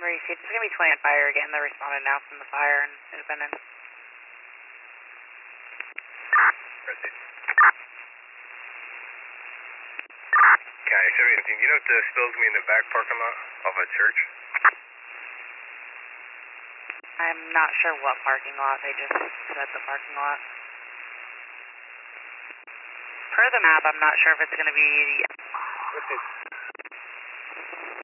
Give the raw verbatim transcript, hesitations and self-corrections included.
received. It's going to be twenty on fire again. They're responding now from the fire and Independence. Proceed. County seventeen, you know if the spill's going to be in the back parking lot off a church? I'm not sure what parking lot. They just said the parking lot. Per the map, I'm not sure if it's going to be... Proceed.